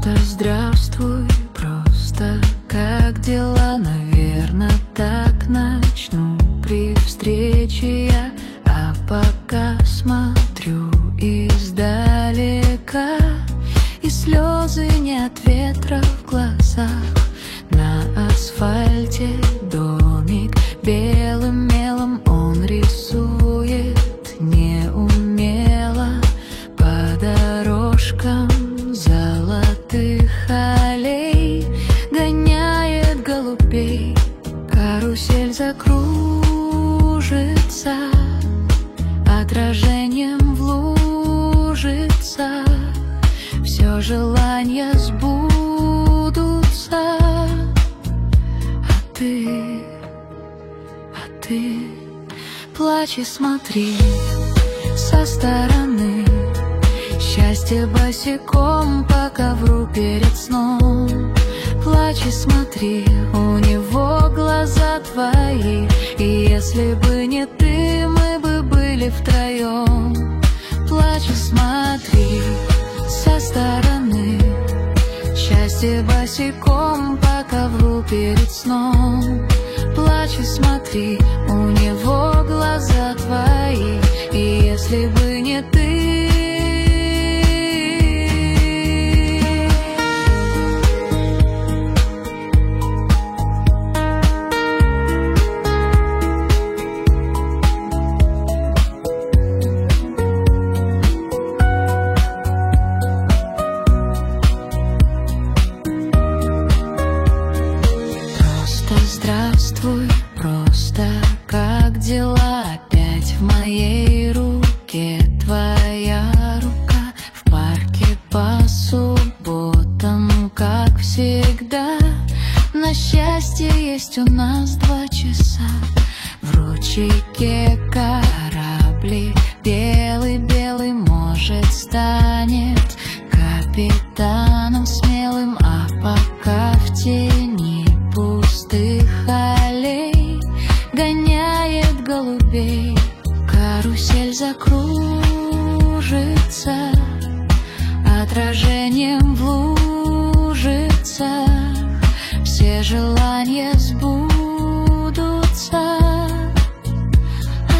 Просто здравствуй, просто как дела? Наверно, так начну при встрече я. А пока смотрю издалека, и слезы не от ветра в глазах. На асфальте домик белым мелом он рисует неумело по дорожкам золотых аллей. Гоняет голубей, карусель закружится, отражением в лужица. Все желания сбудутся, а ты плачь и смотри со стороны. Счастье босиком по ковру перед сном. Плачь и смотри, у него глаза твои. И если бы не ты, мы бы были втроем. Плачь и смотри со стороны. Счастье босиком по ковру перед сном. Плачь и смотри, у него глаза твои. И если бы не ты, здравствуй, просто как дела? Опять в моей руке твоя рука. В парке по субботам, как всегда. На счастье есть у нас 2 часа. В ручейке корабли белый-белый, может, станет капитаном смелым. А пока в тени пустых аллей гоняет голубей, карусель закружится, отражением в лужицах. Все желания сбудутся, а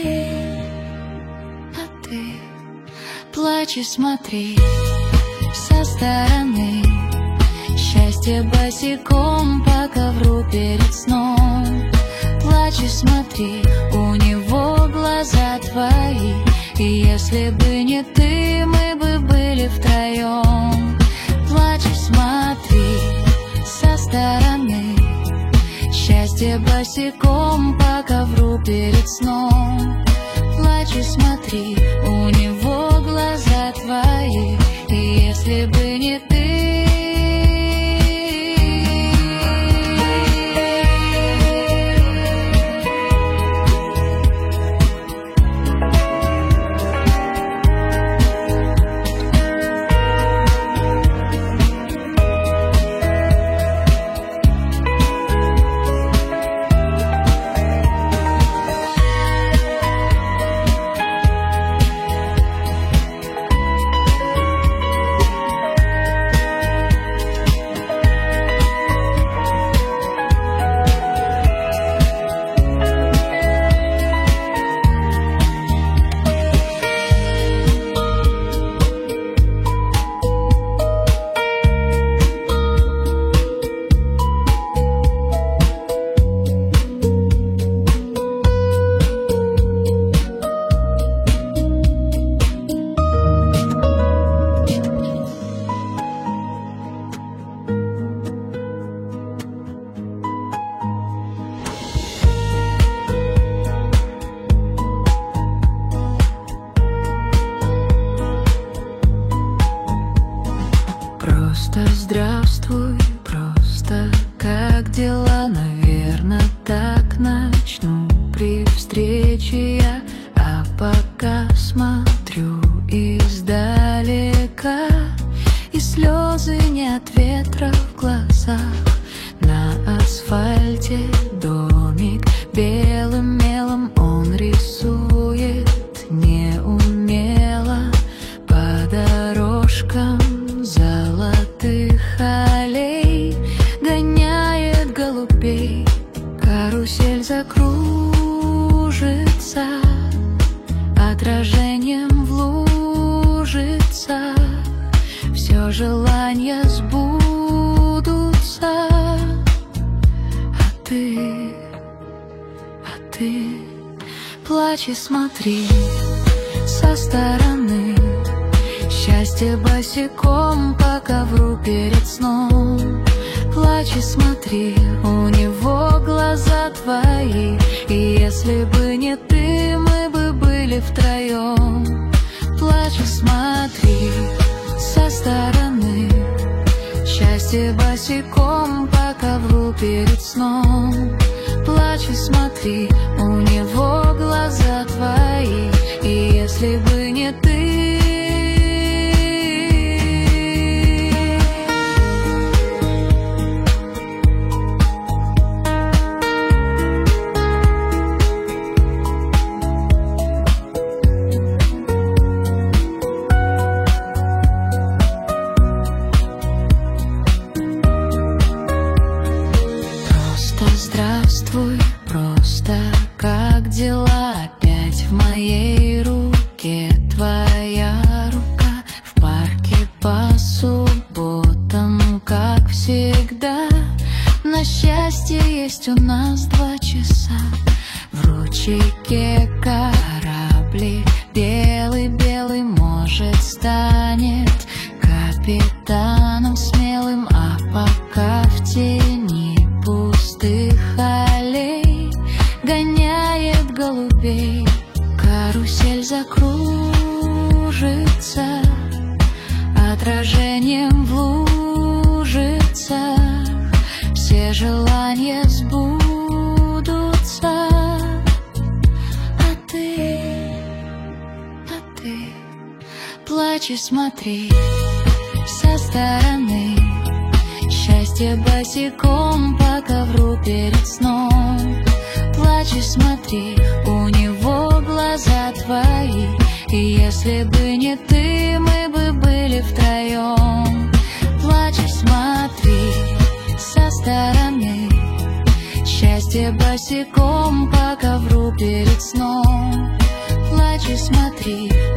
ты плачь и смотри со стороны. Счастье босиком по ковру перед сном. Плачь и смотри, у него глаза твои. И если бы не ты, мы бы были втроем. Плачь и смотри со стороны. Счастье босиком по ковру перед сном. Плачь и смотри, у него глаза твои. И если бы не ты, просто здравствуй, просто как дела? Наверно, так начну при встрече я. А пока смотрю издалека, и слезы не от ветра в глазах. На асфальте домик белым мелом он рисует неумело по дорожкам золотых желания сбудутся. А ты плачь и смотри со стороны. Счастье босиком по ковру перед сном. Плачь и смотри, у него глаза твои. И если бы не ты, мы бы были втроем. Плачь и смотри со стороны. Счастье босиком по ковру перед сном. Плачь и смотри, у него глаза твои. И если бы не ты, здравствуй, просто как дела? Опять в моей руке твоя рука. В парке по субботам, как всегда. На счастье есть у нас 2 часа. В ручейке кораблик белый-белый, может, станет капитаном смелым. А пока в тени пустых аллей гоняет голубей, карусель закружится отражением в лужицах. Все желания сбудутся. А ты плачь и смотри со стороны. Счастье босиком по ковру перед сном. Плачь и смотри, у него глаза твои. И если бы не ты, мы бы были втроем. Плачь и смотри со стороны. Счастье босиком по ковру перед сном. Плачь и смотри,